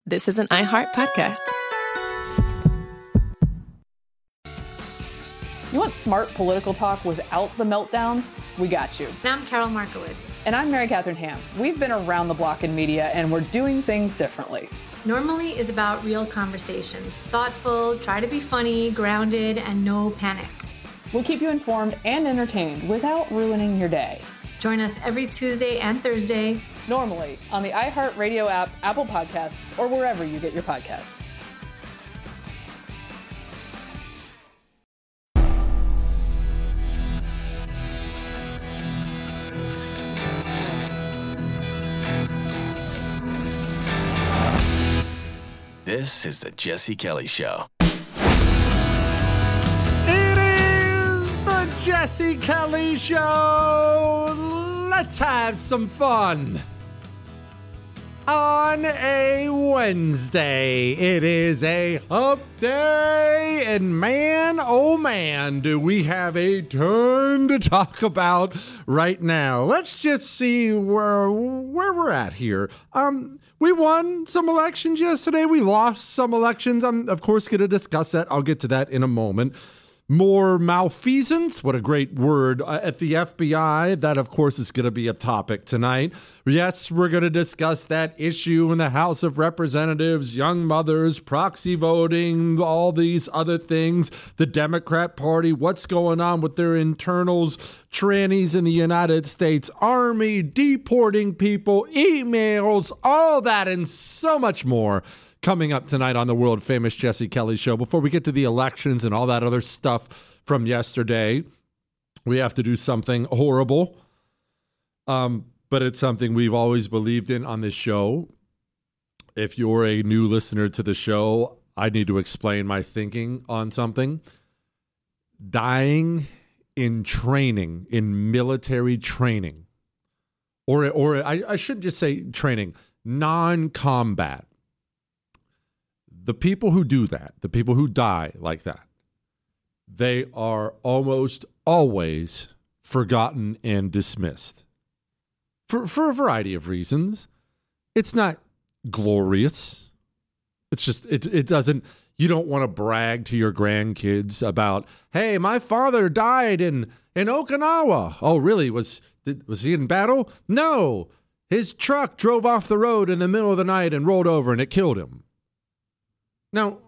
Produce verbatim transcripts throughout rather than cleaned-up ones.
This is an iHeart podcast. You want smart political talk without the meltdowns? We got you. And I'm Carol Markowitz. And I'm Mary Catherine Ham. We've been around the block in media, and we're doing things differently. Normally is about real conversations. Thoughtful, try to be funny, grounded, and no panic. We'll keep you informed and entertained without ruining your day. Join us every Tuesday and Thursday. Normally on the iHeartRadio app, Apple Podcasts, or wherever you get your podcasts. This is the Jesse Kelly Show. It is the Jesse Kelly Show. Let's have some fun. On a Wednesday, it is a hump day, and man, oh man, do we have a ton to talk about right now. Let's just see where where we're at here. Um, we won some elections yesterday. We lost some elections. I'm, of course, going to discuss that. I'll get to that in a moment. More malfeasance, what a great word, uh, at the F B I. That, of course, is going to be a topic tonight. Yes, we're going to discuss that issue in the House of Representatives, young mothers, proxy voting, all these other things, the Democrat Party, what's going on with their internals, trannies in the United States Army, deporting people, emails, all that and so much more. Coming up tonight on the world famous Jesse Kelly Show. Before we get to the elections and all that other stuff from yesterday, we have to do something horrible. Um, but it's something we've always believed in on this show. If you're a new listener to the show, I need to explain my thinking on something. Dying in training, in military training, or, or I, I shouldn't just say training, non-combat. The people who do that, the people who die like that, they are almost always forgotten and dismissed for, for a variety of reasons. It's not glorious. It's just, it, it doesn't, you don't want to brag to your grandkids about, hey, my father died in, in Okinawa. Oh, really? Was, was he in battle? No. His truck drove off the road in the middle of the night and rolled over and it killed him. Now,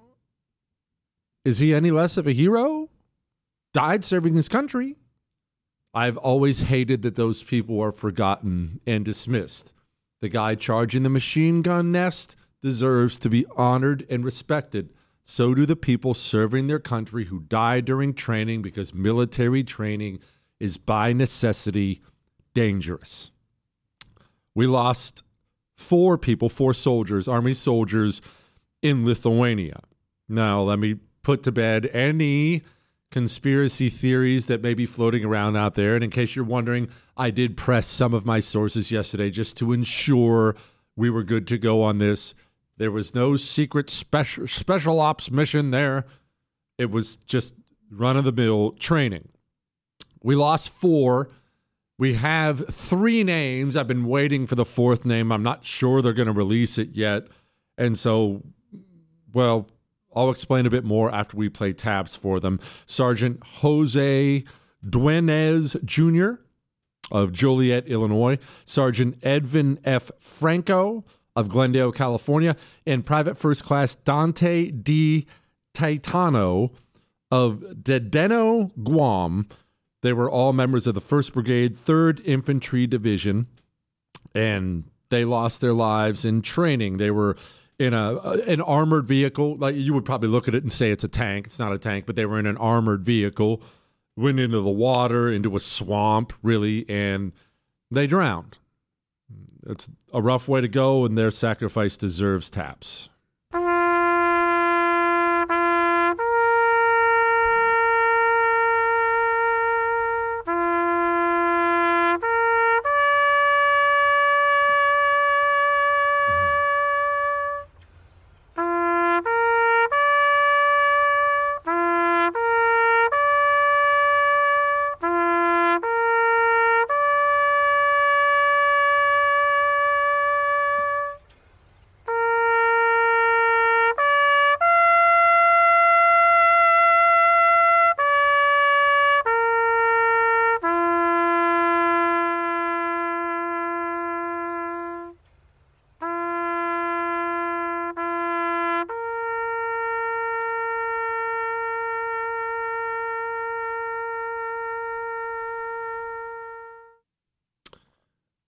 is he any less of a hero? Died serving his country. I've always hated that those people are forgotten and dismissed. The guy charging the machine gun nest deserves to be honored and respected. So do the people serving their country who die during training, because military training is by necessity dangerous. We lost four people, four soldiers, Army soldiers, in Lithuania. Now, let me put to bed any conspiracy theories that may be floating around out there. And in case you're wondering, I did press some of my sources yesterday just to ensure we were good to go on this. There was no secret special special ops mission there. It was just run-of-the-mill training. We lost four. We have three names. I've been waiting for the fourth name. I'm not sure they're going to release it yet. And so, well, I'll explain a bit more after we play tabs for them. Sergeant Jose Dueñez Junior of Joliet, Illinois. Sergeant Edvin F. Franco of Glendale, California. And Private First Class Dante D. Taitano of Dedeno, Guam. They were all members of the first Brigade, third Infantry Division. And they lost their lives in training. They were in a an armored vehicle. Like, you would probably look at it and say it's a tank. It's not a tank, but they were in an armored vehicle, went into the water, into a swamp, really, and they drowned. It's a rough way to go, and their sacrifice deserves taps.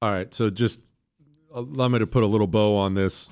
All right, so just allow me to put a little bow on this.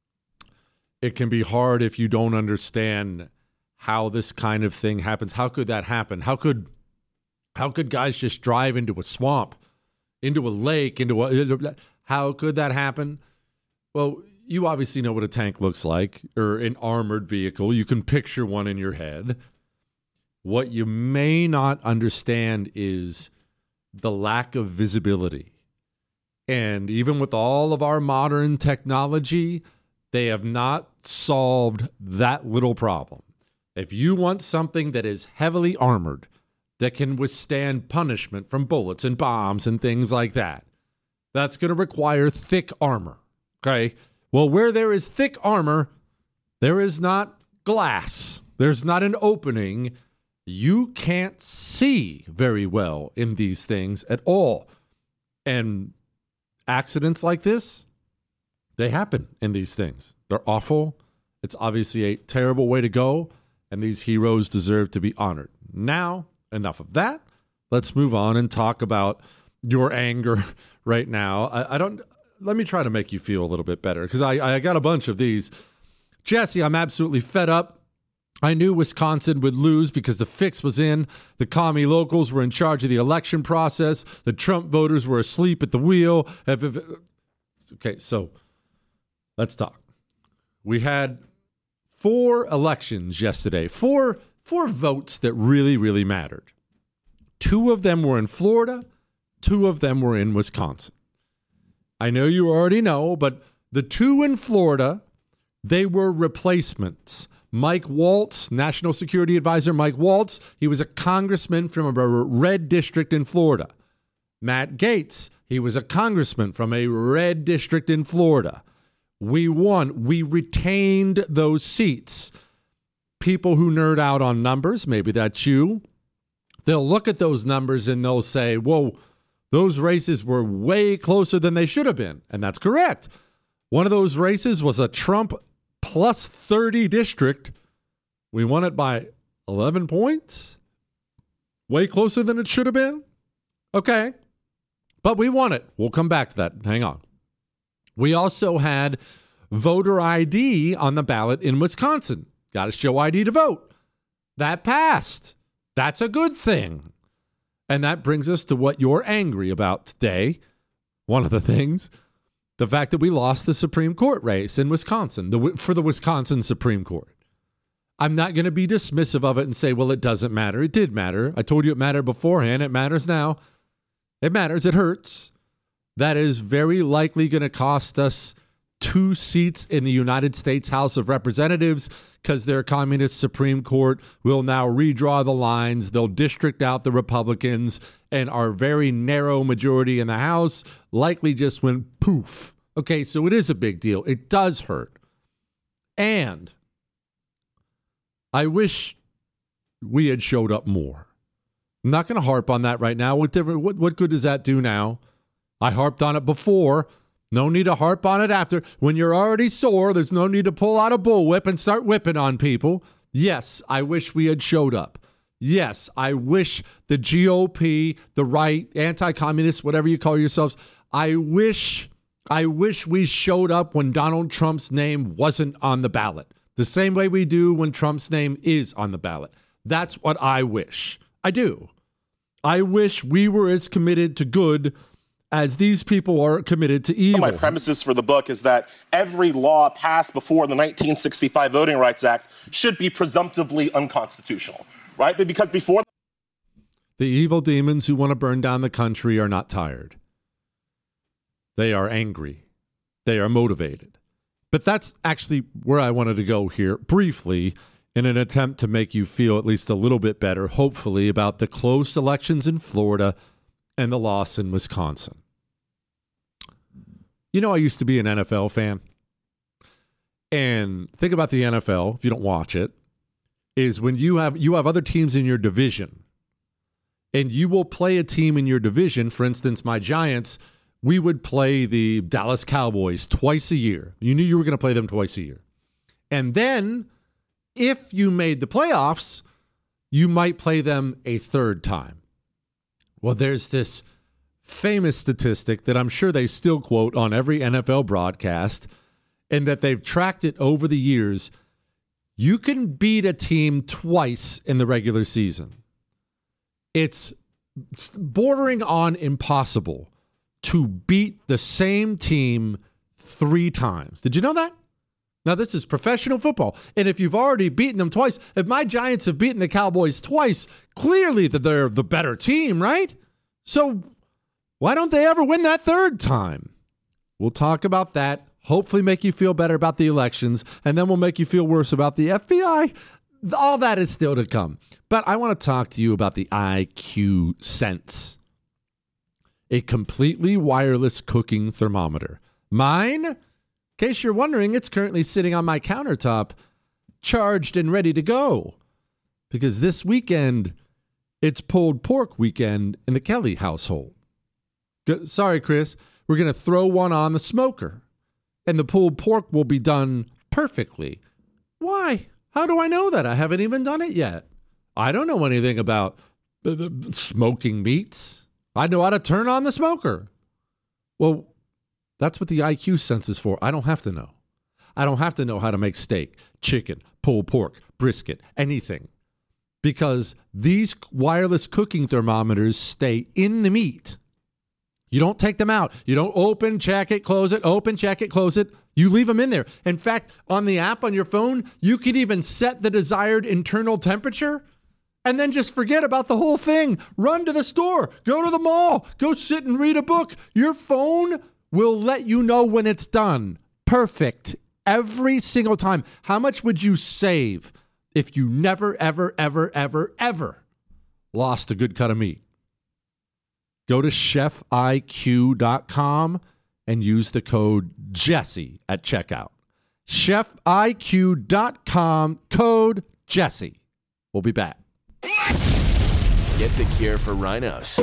It can be hard if you don't understand how this kind of thing happens. How could that happen? How could how could guys just drive into a swamp, into a lake, into a how could that happen? Well, you obviously know what a tank looks like, or an armored vehicle. You can picture one in your head. What you may not understand is the lack of visibility. And even with all of our modern technology, they have not solved that little problem. If you want something that is heavily armored, that can withstand punishment from bullets and bombs and things like that, that's going to require thick armor, okay? Well, where there is thick armor, there is not glass. There's not an opening. You can't see very well in these things at all. And accidents like this, they happen in these things. They're awful. It's obviously a terrible way to go, and these heroes deserve to be honored. Now, enough of that. Let's move on and talk about your anger right now. I, I don't. Let me try to make you feel a little bit better, because I, I got a bunch of these. Jesse, I'm absolutely fed up. I knew Wisconsin would lose because the fix was in. The commie locals were in charge of the election process. The Trump voters were asleep at the wheel. Okay, so let's talk. We had four elections yesterday, four, four votes that really, really mattered. Two of them were in Florida. Two of them were in Wisconsin. I know you already know, but the two in Florida, they were replacements. Mike Waltz, National Security Advisor Mike Waltz, he was a congressman from a red district in Florida. Matt Gaetz, he was a congressman from a red district in Florida. We won. We retained those seats. People who nerd out on numbers, maybe that's you, they'll look at those numbers and they'll say, whoa, those races were way closer than they should have been. And that's correct. One of those races was a Trump plus thirty district. We won it by eleven points. Way closer than it should have been. Okay. But we won it. We'll come back to that. Hang on. We also had voter I D on the ballot in Wisconsin. Got to show I D to vote. That passed. That's a good thing. And that brings us to what you're angry about today. One of the things, the fact that we lost the Supreme Court race in Wisconsin, the, for the Wisconsin Supreme Court. I'm not going to be dismissive of it and say, well, it doesn't matter. It did matter. I told you it mattered beforehand. It matters now. It matters. It hurts. That is very likely going to cost us two seats in the United States House of Representatives, because their communist Supreme Court will now redraw the lines. They'll district out the Republicans, and our very narrow majority in the House likely just went poof. Okay, so it is a big deal. It does hurt. And I wish we had showed up more. I'm not going to harp on that right now. What, different, what, what good does that do now? I harped on it before. No need to harp on it after. When you're already sore, there's no need to pull out a bullwhip and start whipping on people. Yes, I wish we had showed up. Yes, I wish the G O P, the right, anti-communists, whatever you call yourselves, I wish, I wish we showed up when Donald Trump's name wasn't on the ballot. The same way we do when Trump's name is on the ballot. That's what I wish. I do. I wish we were as committed to good as these people are committed to evil. My premises for the book is that every law passed before the nineteen sixty-five Voting Rights Act should be presumptively unconstitutional, right? But because before... The evil demons who want to burn down the country are not tired. They are angry. They are motivated. But that's actually where I wanted to go here briefly, in an attempt to make you feel at least a little bit better, hopefully, about the close elections in Florida and the loss in Wisconsin. You know, I used to be an N F L fan. And think about the N F L, if you don't watch it, is when you have you have other teams in your division. And you will play a team in your division. For instance, my Giants, we would play the Dallas Cowboys twice a year. You knew you were going to play them twice a year. And then, if you made the playoffs, you might play them a third time. Well, there's this famous statistic that I'm sure they still quote on every N F L broadcast, and that they've tracked it over the years. You can beat a team twice in the regular season. It's bordering on impossible to beat the same team three times. Did you know that? Now, this is professional football. And if you've already beaten them twice, if my Giants have beaten the Cowboys twice, clearly that they're the better team, right? So why don't they ever win that third time? We'll talk about that, hopefully make you feel better about the elections, and then we'll make you feel worse about the F B I. All that is still to come. But I want to talk to you about the I Q Sense, a completely wireless cooking thermometer. Mine, in case you're wondering, it's currently sitting on my countertop, charged and ready to go. Because this weekend, it's pulled pork weekend in the Kelly household. Good, sorry, Chris. We're going to throw one on the smoker, and the pulled pork will be done perfectly. Why? How do I know that? I haven't even done it yet. I don't know anything about uh, smoking meats. I know how to turn on the smoker. Well, that's what the I Q Sense is for. I don't have to know. I don't have to know how to make steak, chicken, pulled pork, brisket, anything. Because these wireless cooking thermometers stay in the meat. You don't take them out. You don't open, check it, close it, open, check it, close it. You leave them in there. In fact, on the app on your phone, you could even set the desired internal temperature and then just forget about the whole thing. Run to the store, go to the mall, go sit and read a book. Your phone will let you know when it's done. Perfect. Every single time. How much would you save if you never, ever, ever, ever, ever lost a good cut of meat? Go to chef I Q dot com and use the code Jesse at checkout. chef I Q dot com, code Jesse. We'll be back. Get the cure for rhinos.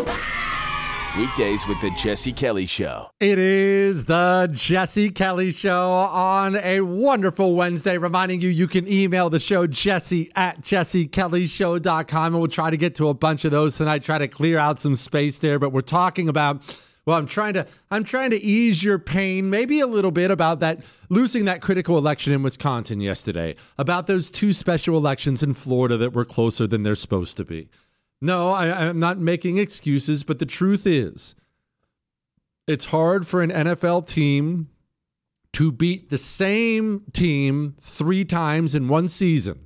Weekdays with the Jesse Kelly Show. It is the Jesse Kelly Show on a wonderful Wednesday, reminding you you can email the show Jesse at jesse kelly show dot com, and we'll try to get to a bunch of those tonight, try to clear out some space there. But we're talking about, well, I'm trying to I'm trying to ease your pain, maybe a little bit, about that losing that critical election in Wisconsin yesterday, about those two special elections in Florida that were closer than they're supposed to be. No, I, I'm not making excuses, but the truth is, it's hard for an N F L team to beat the same team three times in one season.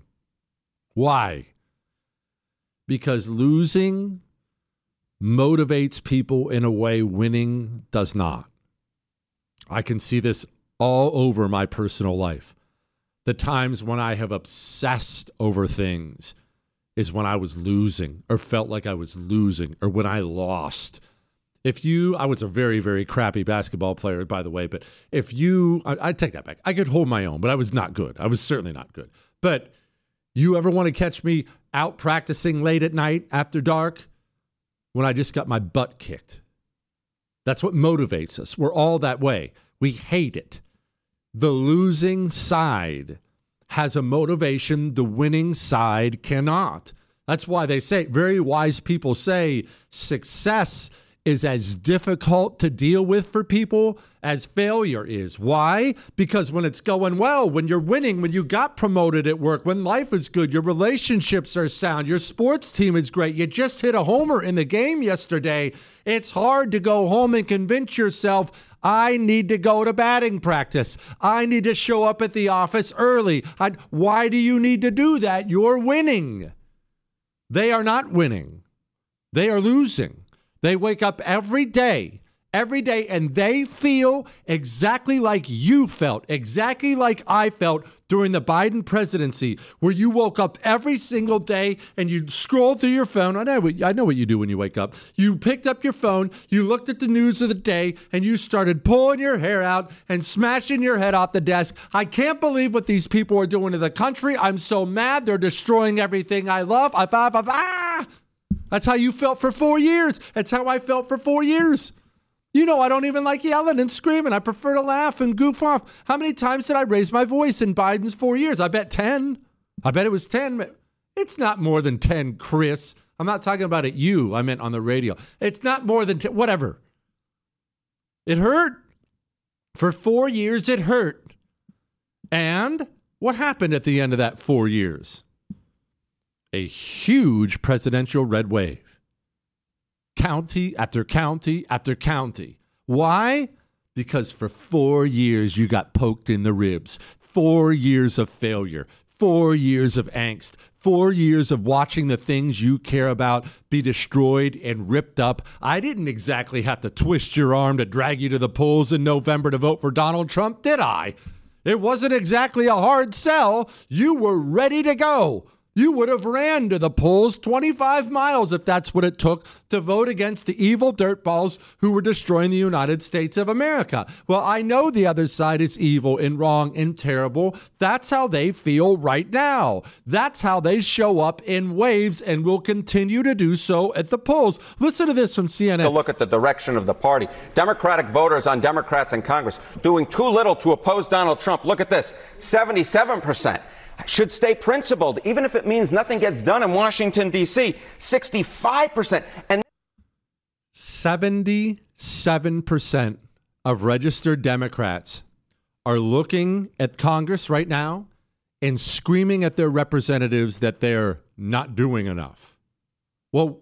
Why? Because losing motivates people in a way winning does not. I can see this all over my personal life. The times when I have obsessed over things is when I was losing or felt like I was losing or when I lost. If you, I was a very, very crappy basketball player, by the way, but if you, I, I take that back. I could hold my own, but I was not good. I was certainly not good. But you ever want to catch me out practicing late at night after dark? When I just got my butt kicked. That's what motivates us. We're all that way. We hate it. The losing side has a motivation the winning side cannot. That's why they say, very wise people say, success is as difficult to deal with for people as failure is. Why? Because when it's going well, when you're winning, when you got promoted at work, when life is good, your relationships are sound, your sports team is great, you just hit a homer in the game yesterday, it's hard to go home and convince yourself, I need to go to batting practice. I need to show up at the office early. I, why do you need to do that? You're winning. They are not winning. They are losing. They wake up every day, every day, and they feel exactly like you felt, exactly like I felt during the Biden presidency, where you woke up every single day and you scrolled through your phone. I know what, I know what you do when you wake up. You picked up your phone, you looked at the news of the day, and you started pulling your hair out and smashing your head off the desk. I can't believe what these people are doing to the country. I'm so mad. They're destroying everything I love. I thought, ah! That's how you felt for four years. That's how I felt for four years. You know, I don't even like yelling and screaming. I prefer to laugh and goof off. How many times did I raise my voice in Biden's four years? I bet ten. I bet it was ten. It's not more than ten, Chris. I'm not talking about at you. I meant on the radio. It's not more than, t- whatever. It hurt. For four years, it hurt. And what happened at the end of that four years? A huge presidential red wave. County after county after county. Why? Because for four years you got poked in the ribs. Four years of failure. Four years of angst. Four years of watching the things you care about be destroyed and ripped up. I didn't exactly have to twist your arm to drag you to the polls in November to vote for Donald Trump, did I? It wasn't exactly a hard sell. You were ready to go. You would have ran to the polls twenty-five miles if that's what it took to vote against the evil dirtballs who were destroying the United States of America. Well, I know the other side is evil and wrong and terrible. That's how they feel right now. That's how they show up in waves and will continue to do so at the polls. Listen to this from C N N. To look at the direction of the party. Democratic voters on Democrats in Congress doing too little to oppose Donald Trump. Look at this, seventy-seven percent. Should stay principled, even if it means nothing gets done in Washington, D C, sixty-five percent. And seventy-seven percent of registered Democrats are looking at Congress right now and screaming at their representatives that they're not doing enough. Well,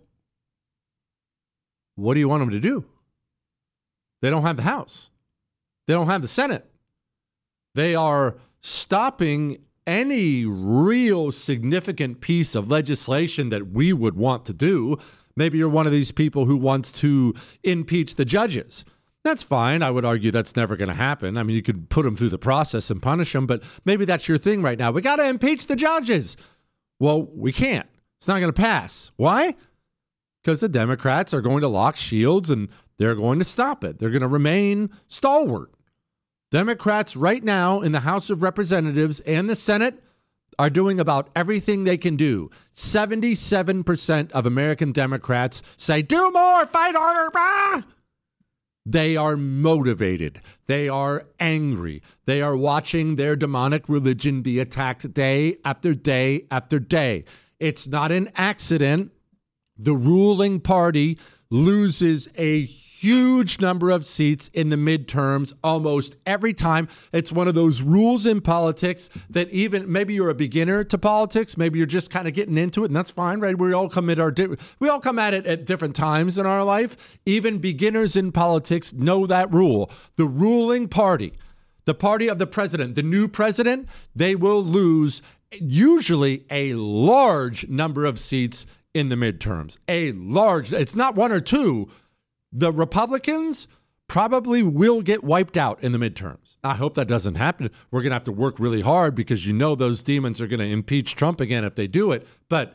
what do you want them to do? They don't have the House. They don't have the Senate. They are stopping any real significant piece of legislation that we would want to do. Maybe you're one of these people who wants to impeach the judges. That's fine. I would argue that's never going to happen. I mean, you could put them through the process and punish them, but maybe that's your thing right now. We got to impeach the judges. Well, we can't. It's not going to pass. Why? Because the Democrats are going to lock shields and they're going to stop it. They're going to remain stalwart. Democrats right now in the House of Representatives and the Senate are doing about everything they can do. seventy-seven percent of American Democrats say, do more, fight harder. Ah! They are motivated. They are angry. They are watching their demonic religion be attacked day after day after day. It's not an accident. The ruling party loses a huge number of seats in the midterms almost every time. It's one of those rules in politics that even maybe you're a beginner to politics, maybe you're just kind of getting into it, and that's fine, right? We all come at our di- we all come at it at different times in our life. Even beginners in politics know that rule. The ruling party, the party of the president, the new president, they will lose usually a large number of seats in the midterms. A large, it's not one or two. The Republicans probably will get wiped out in the midterms. I hope that doesn't happen. We're going to have to work really hard because you know those demons are going to impeach Trump again if they do it. But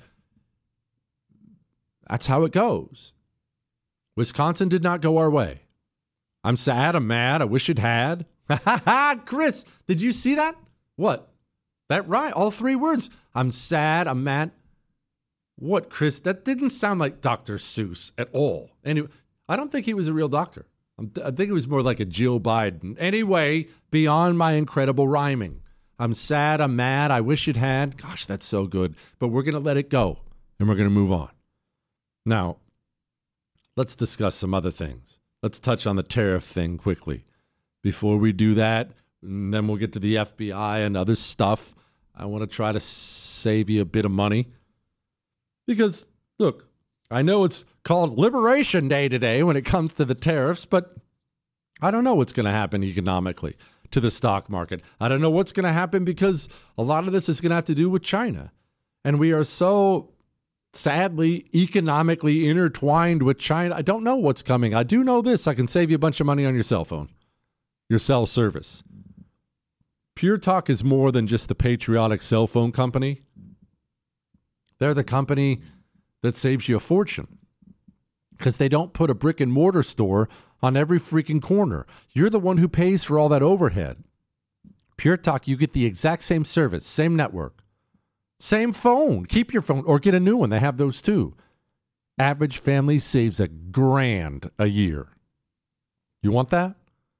that's how it goes. Wisconsin did not go our way. I'm sad. I'm mad. I wish it had. Chris, did you see that? What? That right? All three words. I'm sad. I'm mad. What, Chris? That didn't sound like Doctor Seuss at all. Anyway, I don't think he was a real doctor. I think it was more like a Jill Biden. Anyway, beyond my incredible rhyming. I'm sad, I'm mad, I wish it had. Gosh, that's so good. But we're going to let it go, and we're going to move on. Now, let's discuss some other things. Let's touch on the tariff thing quickly. Before we do that, and then we'll get to the F B I and other stuff. I want to try to save you a bit of money. Because, look, I know it's called Liberation Day today when it comes to the tariffs, but I don't know what's going to happen economically to the stock market. I don't know what's going to happen because a lot of this is going to have to do with China. And we are so sadly economically intertwined with China. I don't know what's coming. I do know this. I can save you a bunch of money on your cell phone, your cell service. Pure Talk is more than just the patriotic cell phone company. They're the company that saves you a fortune because they don't put a brick and mortar store on every freaking corner. You're the one who pays for all that overhead. Pure Talk, you get the exact same service, same network, same phone. Keep your phone or get a new one. They have those too. Average family saves a grand a year. You want that?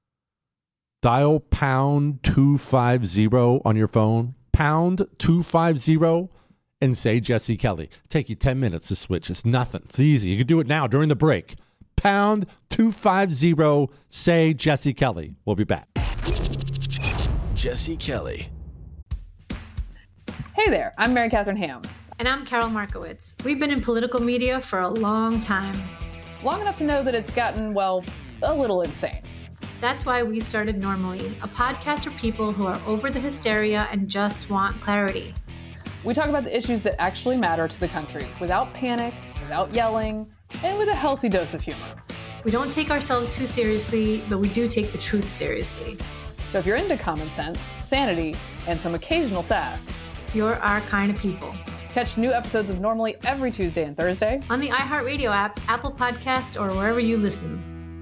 Dial pound two five zero on your phone, pound two five zero, and say Jesse Kelly. Take you ten minutes to switch. It's nothing. It's easy. You can do it now during the break. Pound two five zero, say Jesse Kelly. We'll be back. Jesse Kelly. Hey there, I'm Mary Catherine Ham. And I'm Carol Markowitz. We've been in political media for a long time. Long enough to know that it's gotten, well, a little insane. That's why we started Normally, a podcast for people who are over the hysteria and just want clarity. We talk about the issues that actually matter to the country without panic, without yelling, and with a healthy dose of humor. We don't take ourselves too seriously, but we do take the truth seriously. So if you're into common sense, sanity, and some occasional sass, you're our kind of people. Catch new episodes of Normally every Tuesday and Thursday on the iHeartRadio app, Apple Podcasts, or wherever you listen.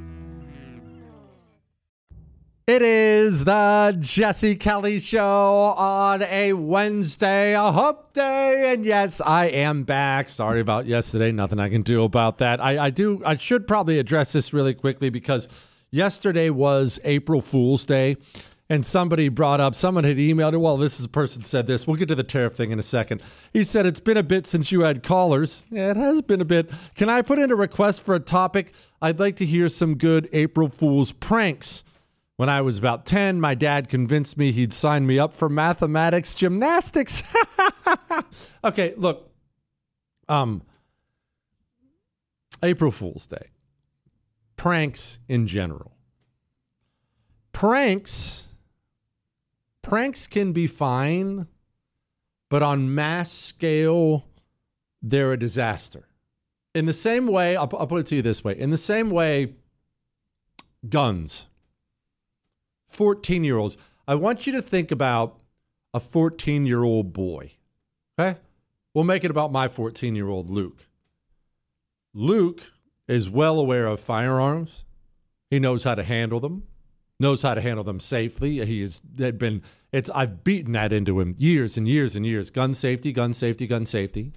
It is the Jesse Kelly Show on a Wednesday, a hump day, and yes, I am back. Sorry about yesterday. Nothing I can do about that. I, I do. I should probably address this really quickly because yesterday was April Fool's Day, and somebody brought up, someone had emailed it. Well, this is a person said this. We'll get to the tariff thing in a second. He said, it's been a bit since you had callers. Yeah, it has been a bit. Can I put in a request for a topic? I'd like to hear some good April Fool's pranks. When I was about ten, my dad convinced me he'd sign me up for mathematics gymnastics. Okay, look. Um, April Fool's Day. Pranks in general. Pranks, pranks can be fine, but on mass scale, they're a disaster. In the same way, I'll, I'll put it to you this way. In the same way, guns. fourteen-year-olds. I want you to think about a fourteen-year-old boy, okay? We'll make it about my fourteen-year-old Luke. Luke is well aware of firearms. He knows how to handle them, knows how to handle them safely. He's had been, it's, I've beaten that into him years and years and years. Gun safety, gun safety, gun safety.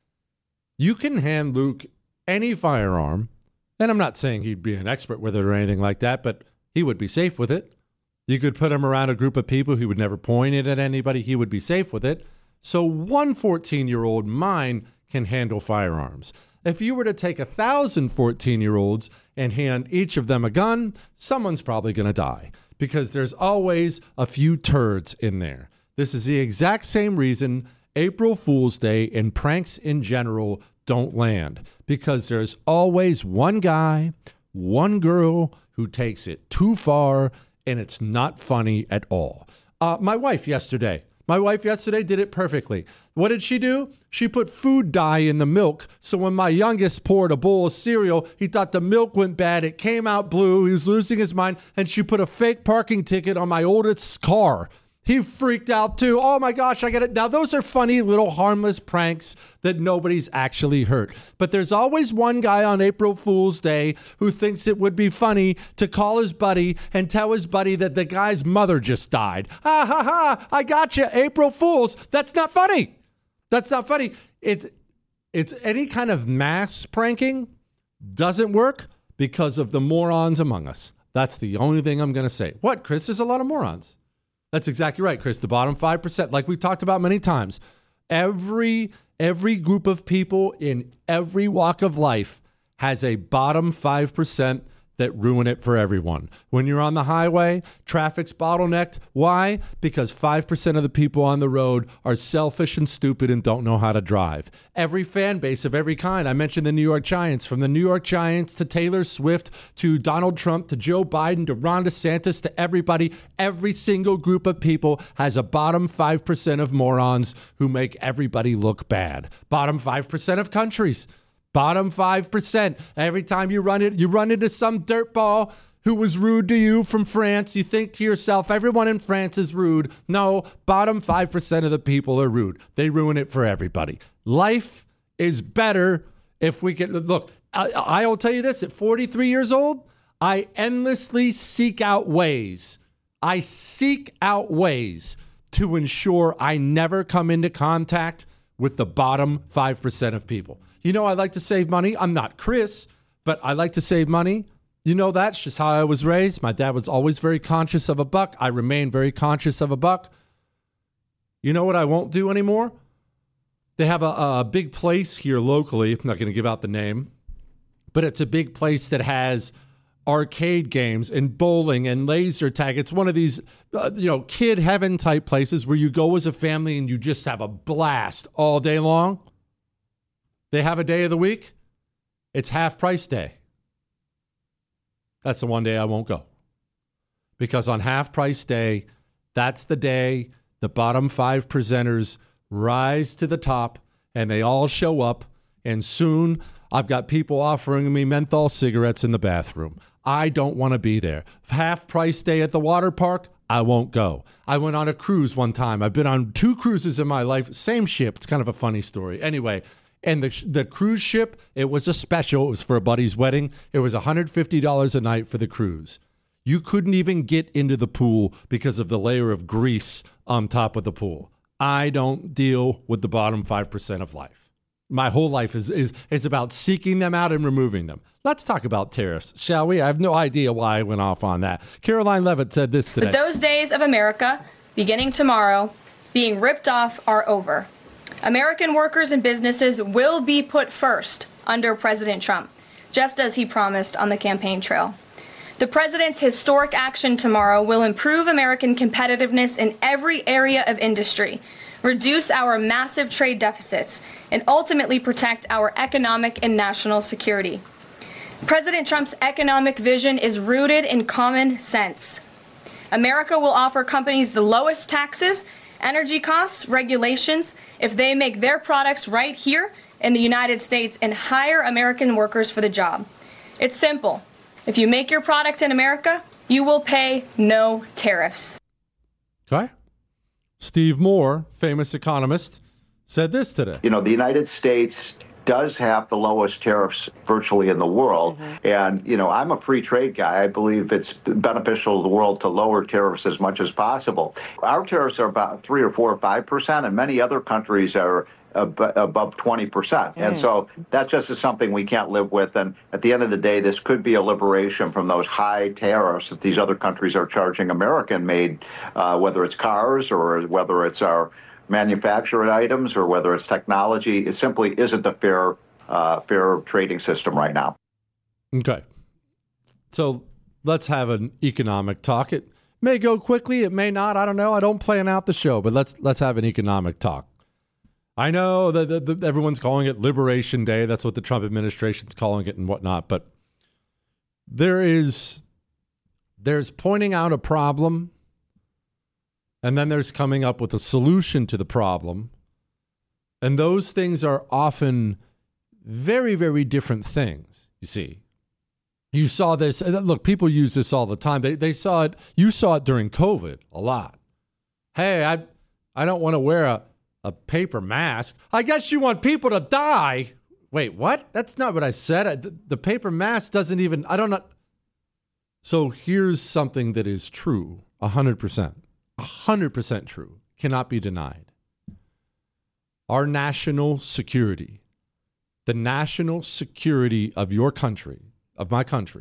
You can hand Luke any firearm, and I'm not saying he'd be an expert with it or anything like that, but he would be safe with it. You could put him around a group of people who would never point it at anybody. He would be safe with it. So one fourteen-year-old mine can handle firearms. If you were to take a thousand fourteen-year-olds and hand each of them a gun, someone's probably going to die because there's always a few turds in there. This is the exact same reason April Fool's Day and pranks in general don't land, because there's always one guy, one girl who takes it too far, and it's not funny at all. Uh, my wife yesterday, my wife yesterday did it perfectly. What did she do? She put food dye in the milk, so when my youngest poured a bowl of cereal, he thought the milk went bad. It came out blue. He was losing his mind, and she put a fake parking ticket on my oldest's car. He freaked out too. Oh my gosh, I get it. Now, those are funny little harmless pranks that nobody's actually hurt. But there's always one guy on April Fool's Day who thinks it would be funny to call his buddy and tell his buddy that the guy's mother just died. Ha ha ha, I got you, April Fools. That's not funny. That's not funny. It's, it's any kind of mass pranking doesn't work because of the morons among us. That's the only thing I'm going to say. What, Chris? There's a lot of morons. That's exactly right, Chris. The bottom five percent, like we've talked about many times, every every group of people in every walk of life has a bottom five percent that ruin it for everyone. When you're on the highway, traffic's bottlenecked. Why? Because five percent of the people on the road are selfish and stupid and don't know how to drive. Every fan base of every kind. I mentioned the New York Giants. From the New York Giants to Taylor Swift to Donald Trump to Joe Biden to Ron DeSantis to everybody, every single group of people has a bottom five percent of morons who make everybody look bad. Bottom five percent of countries. Bottom five percent. Every time you run it, you run into some dirtball who was rude to you from France, you think to yourself, everyone in France is rude. No, bottom five percent of the people are rude. They ruin it for everybody. Life is better if we can. Look, I, I will tell you this. At forty-three years old, I endlessly seek out ways. I seek out ways to ensure I never come into contact with the bottom five percent of people. You know, I like to save money. I'm not Chris, but I like to save money. You know, that's just how I was raised. My dad was always very conscious of a buck. I remain very conscious of a buck. You know what I won't do anymore? They have a, a big place here locally. I'm not going to give out the name, but it's a big place that has arcade games and bowling and laser tag. It's one of these, uh, you know, kid heaven type places where you go as a family and you just have a blast all day long. They have a day of the week. It's half price day. That's the one day I won't go. Because on half price day, that's the day the bottom five presenters rise to the top and they all show up. And soon I've got people offering me menthol cigarettes in the bathroom. I don't want to be there. Half price day at the water park, I won't go. I went on a cruise one time. I've been on two cruises in my life. Same ship. It's kind of a funny story. Anyway, and the the cruise ship, it was a special. It was for a buddy's wedding. It was one hundred fifty dollars a night for the cruise. You couldn't even get into the pool because of the layer of grease on top of the pool. I don't deal with the bottom five percent of life. My whole life is, is, is about seeking them out and removing them. Let's talk about tariffs, shall we? I have no idea why I went off on that. Caroline Levitt said this today. But those days of America, beginning tomorrow, being ripped off are over. American workers and businesses will be put first under President Trump, just as he promised on the campaign trail. The president's historic action tomorrow will improve American competitiveness in every area of industry, reduce our massive trade deficits, and ultimately protect our economic and national security. President Trump's economic vision is rooted in common sense. America will offer companies the lowest taxes, energy costs, regulations, if they make their products right here in the United States and hire American workers for the job. It's simple. If you make your product in America, you will pay no tariffs. Okay. Steve Moore, famous economist, said this today. You know, the United States does have the lowest tariffs virtually in the world. Mm-hmm. And, you know, I'm a free trade guy. I believe it's beneficial to the world to lower tariffs as much as possible. Our tariffs are about three or four or five percent, and many other countries are ab- above twenty percent. Mm. And so that just is something we can't live with. And at the end of the day, this could be a liberation from those high tariffs that these other countries are charging American-made, uh, whether it's cars or whether it's our manufactured items or whether it's technology. It simply isn't a fair, uh, fair trading system right now. Okay. So let's have an economic talk. It may go quickly. It may not. I don't know. I don't plan out the show, but let's let's have an economic talk. I know that, that, that everyone's calling it Liberation Day. That's what the Trump administration's calling it and whatnot. But there is there's pointing out a problem, and then there's coming up with a solution to the problem. And those things are often very, very different things, you see. You saw this. Look, people use this all the time. They they saw it. You saw it during COVID a lot. Hey, I I don't want to wear a, a paper mask. I guess you want people to die. Wait, what? That's not what I said. I, the, the paper mask doesn't even, I don't know. So here's something that is true, one hundred percent. one hundred percent true. Cannot be denied. Our national security, the national security of your country, of my country,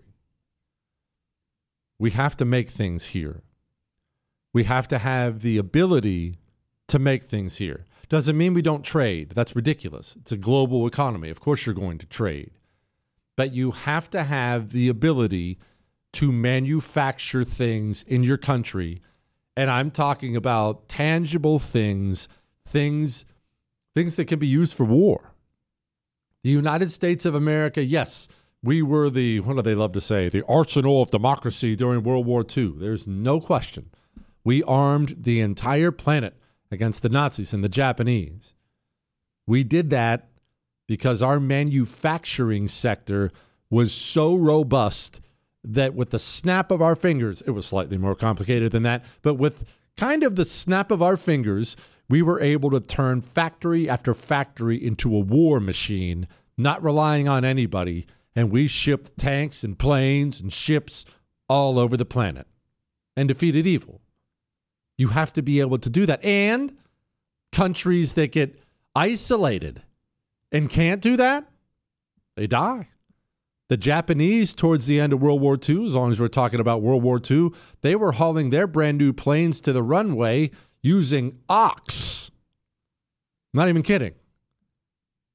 we have to make things here. We have to have the ability to make things here. Doesn't mean we don't trade. That's ridiculous. It's a global economy. Of course you're going to trade. But you have to have the ability to manufacture things in your country. And I'm talking about tangible things, things, things that can be used for war. The United States of America, yes, we were the, what do they love to say, the arsenal of democracy during World War Two. There's no question. We armed the entire planet against the Nazis and the Japanese. We did that because our manufacturing sector was so robust that with the snap of our fingers, it was slightly more complicated than that, but with kind of the snap of our fingers, we were able to turn factory after factory into a war machine, not relying on anybody. And we shipped tanks and planes and ships all over the planet and defeated evil. You have to be able to do that. And countries that get isolated and can't do that, they die. The Japanese, towards the end of World War Two, as long as we're talking about World War Two, they were hauling their brand new planes to the runway using ox. Not even kidding.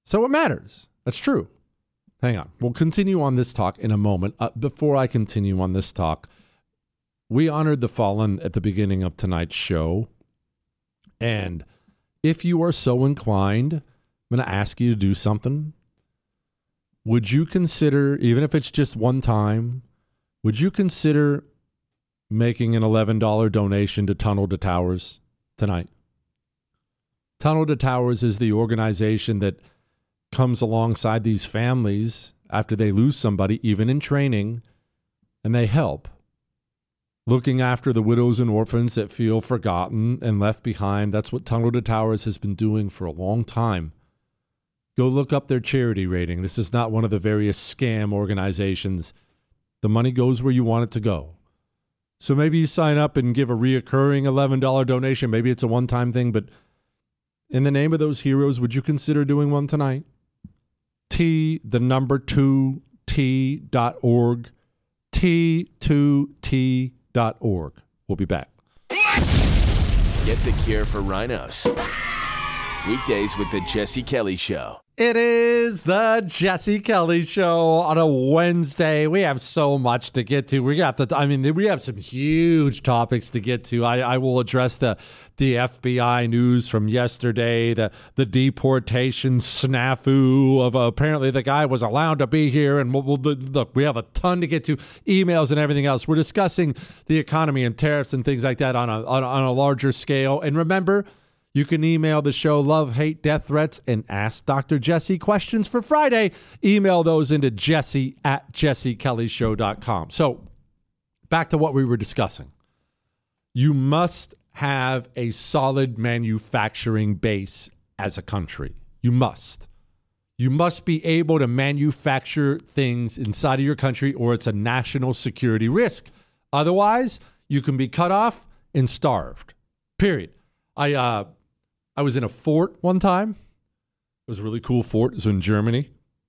So it matters. That's true. Hang on. We'll continue on this talk in a moment. Uh, before I continue on this talk, we honored the fallen at the beginning of tonight's show. And if you are so inclined, I'm going to ask you to do something. Would you consider, even if it's just one time, would you consider making an eleven dollars donation to Tunnel to Towers tonight? Tunnel to Towers is the organization that comes alongside these families after they lose somebody, even in training, and they help. Looking after the widows and orphans that feel forgotten and left behind. That's what Tunnel to Towers has been doing for a long time. Go look up their charity rating. This is not one of the various scam organizations. The money goes where you want it to go. So maybe you sign up and give a reoccurring eleven dollars donation. Maybe it's a one-time thing, but in the name of those heroes, would you consider doing one tonight? T, the number two, T dot org. T two T dot org. We'll be back. Get the cure for rhinos. Weekdays with the Jesse Kelly Show. It is the Jesse Kelly Show on a Wednesday. We have so much to get to. We got the, I mean, we have some huge topics to get to. I, I will address the the F B I news from yesterday, the the deportation snafu of uh, apparently the guy was allowed to be here. And we'll, we'll, look, we have a ton to get to, emails and everything else. We're discussing the economy and tariffs and things like that on a on, on a larger scale. And remember, you can email the show love, hate, death threats, and ask Doctor Jesse questions for Friday. Email those into jesse at jesse kelly show dot com. So back to what we were discussing. You must have a solid manufacturing base as a country. You must. You must be able to manufacture things inside of your country, or it's a national security risk. Otherwise, you can be cut off and starved. Period. I, uh, I was in a fort one time. It was a really cool fort. It was in Germany.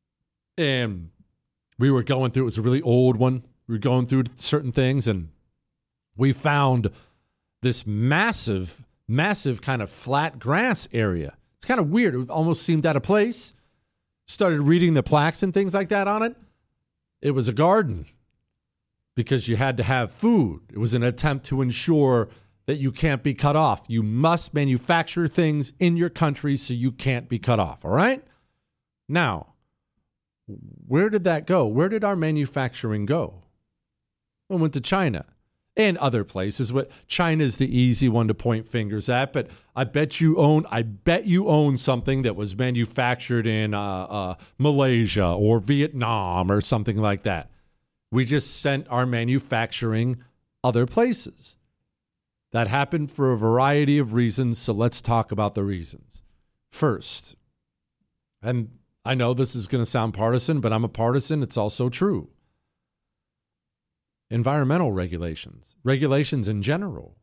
And we were going through, it was a really old one. We were going through certain things, and we found this massive, massive kind of flat grass area. It's kind of weird. It almost seemed out of place. Started reading the plaques and things like that on it. It was a garden because you had to have food. It was an attempt to ensure that you can't be cut off. You must manufacture things in your country so you can't be cut off, all right? Now, where did that go? Where did our manufacturing go? It went to China and other places. But China's the easy one to point fingers at, but I bet you own I bet you own something that was manufactured in uh, uh, Malaysia or Vietnam or something like that. We just sent our manufacturing other places. That happened for a variety of reasons, so let's talk about the reasons. First, and I know this is going to sound partisan, but I'm a partisan. It's also true. Environmental regulations, regulations in general.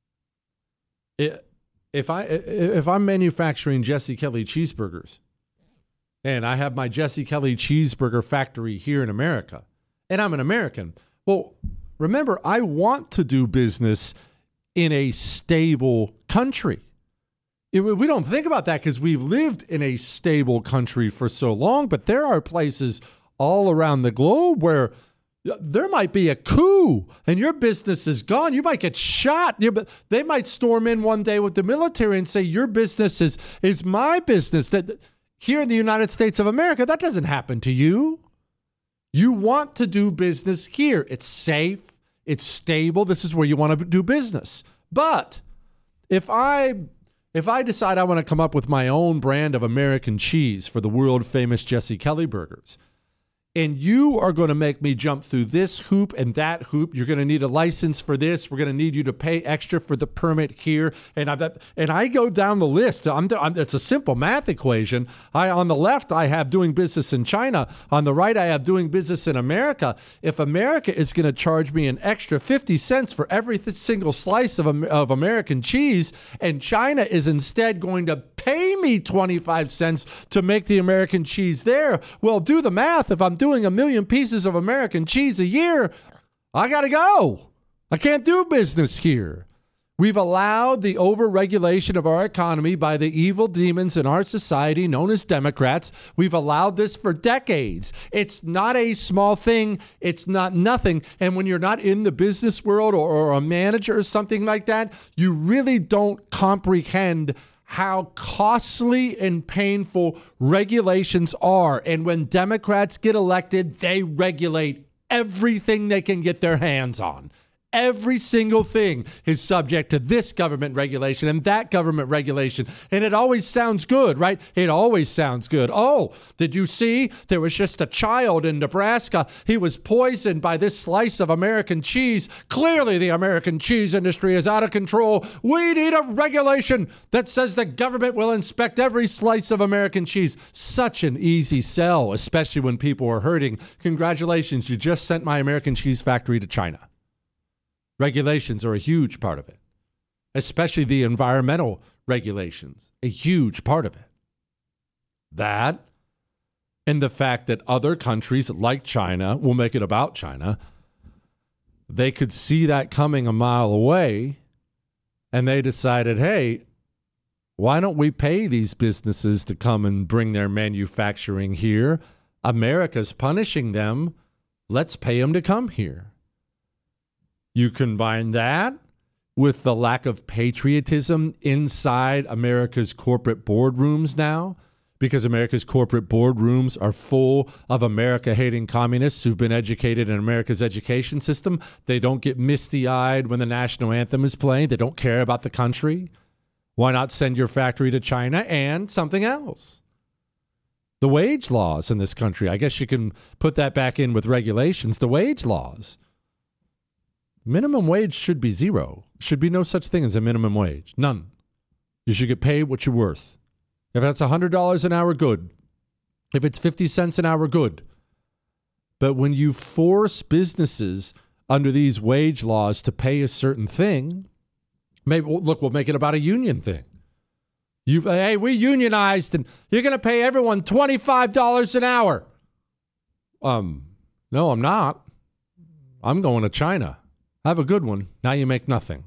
It, if I if I'm manufacturing Jesse Kelly cheeseburgers, and I have my Jesse Kelly cheeseburger factory here in America, and I'm an American, well, remember, I want to do business in a stable country. It, we don't think about that because we've lived in a stable country for so long, but there are places all around the globe where there might be a coup and your business is gone. You might get shot. They might storm in one day with the military and say your business is, is my business. That here in the United States of America, that doesn't happen to you. You want to do business here. It's safe. It's stable. This is where you want to do business. But if I if I decide I want to come up with my own brand of American cheese for the world famous Jesse Kelly burgers, and you are going to make me jump through this hoop and that hoop, you're going to need a license for this. We're going to need you to pay extra for the permit here. And I and I go down the list. I'm, I'm, it's a simple math equation. I on the left, I have doing business in China. On the right, I have doing business in America. If America is going to charge me an extra fifty cents for every th- single slice of, of American cheese, and China is instead going to pay me twenty-five cents to make the American cheese there, well, do the math. If I'm doing a million pieces of American cheese a year, I got to go. I can't do business here. We've allowed the overregulation of our economy by the evil demons in our society known as Democrats. We've allowed this for decades. It's not a small thing. It's not nothing. And when you're not in the business world or, or a manager or something like that, you really don't comprehend how costly and painful regulations are. And when Democrats get elected, they regulate everything they can get their hands on. Every single thing is subject to this government regulation and that government regulation. And it always sounds good, right? It always sounds good. Oh, did you see? There was just a child in Nebraska. He was poisoned by this slice of American cheese. Clearly, the American cheese industry is out of control. We need a regulation that says the government will inspect every slice of American cheese. Such an easy sell, especially when people are hurting. Congratulations, you just sent my American cheese factory to China. Regulations are a huge part of it, especially the environmental regulations, a huge part of it. That and the fact that other countries like China will make it about China, they could see that coming a mile away, and they decided, hey, why don't we pay these businesses to come and bring their manufacturing here? America's punishing them. Let's pay them to come here. You combine that with the lack of patriotism inside America's corporate boardrooms now, because America's corporate boardrooms are full of America-hating communists who've been educated in America's education system. They don't get misty-eyed when the national anthem is playing. They don't care about the country. Why not send your factory to China? And something else. The wage laws in this country. I guess you can put that back in with regulations. The wage laws. Minimum wage should be zero. Should be no such thing as a minimum wage. None. You should get paid what you're worth. If that's one hundred dollars an hour, good. If it's fifty cents an hour, good. But when you force businesses under these wage laws to pay a certain thing, maybe, look, we'll make it about a union thing. You, hey, we unionized and you're going to pay everyone twenty-five dollars an hour. Um, no, I'm not. I'm going to China. Have a good one. Now you make nothing.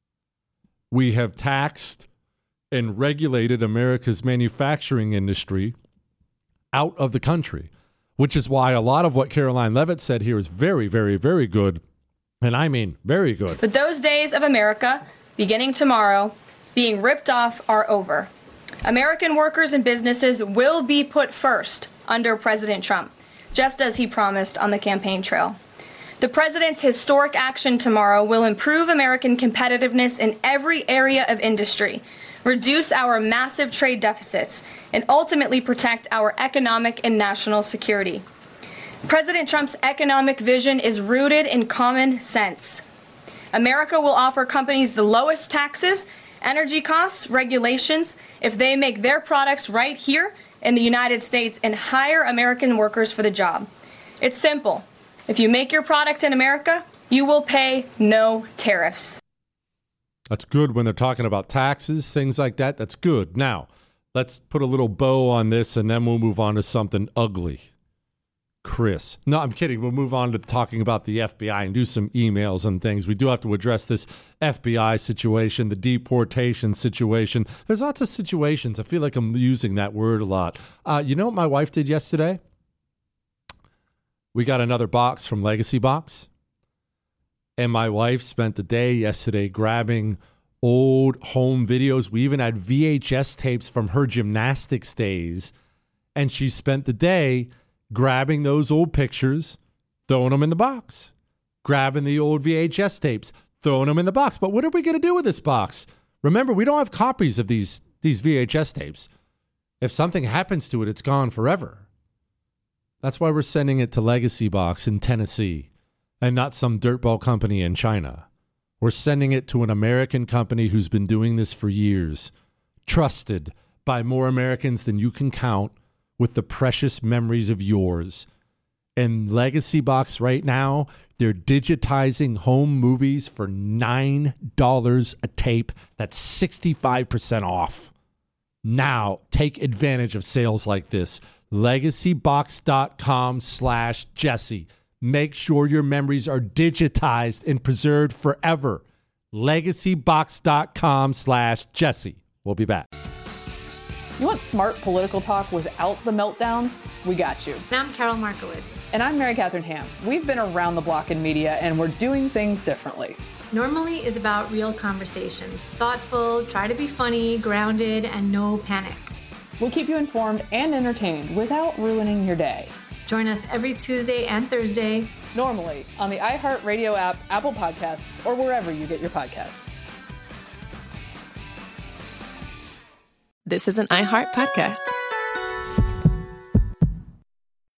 We have taxed and regulated America's manufacturing industry out of the country, which is why a lot of what Caroline Levitt said here is very, very, very good. And I mean very good. But those days of America, beginning tomorrow, being ripped off are over. American workers and businesses will be put first under President Trump, just as he promised on the campaign trail. The president's historic action tomorrow will improve American competitiveness in every area of industry, reduce our massive trade deficits, and ultimately protect our economic and national security. President Trump's economic vision is rooted in common sense. America will offer companies the lowest taxes, energy costs, regulations, if they make their products right here in the United States and hire American workers for the job. It's simple. If you make your product in America, you will pay no tariffs. That's good when they're talking about taxes, things like that. That's good. Now, let's put a little bow on this, and then we'll move on to something ugly. Chris. No, I'm kidding. We'll move on to talking about the F B I and do some emails and things. We do have to address this F B I situation, the deportation situation. There's lots of situations. I feel like I'm using that word a lot. Uh, you know what my wife did yesterday? We got another box from Legacy Box, and my wife spent the day yesterday grabbing old home videos. We even had V H S tapes from her gymnastics days, and she spent the day grabbing those old pictures, throwing them in the box, grabbing the old V H S tapes, throwing them in the box. But what are we going to do with this box? Remember, we don't have copies of these, these V H S tapes. If something happens to it, it's gone forever. That's why we're sending it to Legacy Box in Tennessee and not some dirtball company in China. We're sending it to an American company who's been doing this for years, trusted by more Americans than you can count, with the precious memories of yours. And Legacy Box right now, they're digitizing home movies for nine dollars a tape. That's sixty-five percent off. Now, take advantage of sales like this. LegacyBox.com slash Jesse. Make sure your memories are digitized and preserved forever. legacybox.com slash Jesse. We'll be back. You want smart political talk without the meltdowns? We got you. And I'm Carol Markowitz. And I'm Mary Catherine Ham. We've been around the block in media, and we're doing things differently. Normally is about real conversations. Thoughtful, try to be funny, grounded, and no panic. We'll keep you informed and entertained without ruining your day. Join us every Tuesday and Thursday. Normally on the iHeartRadio app, Apple Podcasts, or wherever you get your podcasts. This is an iHeart podcast.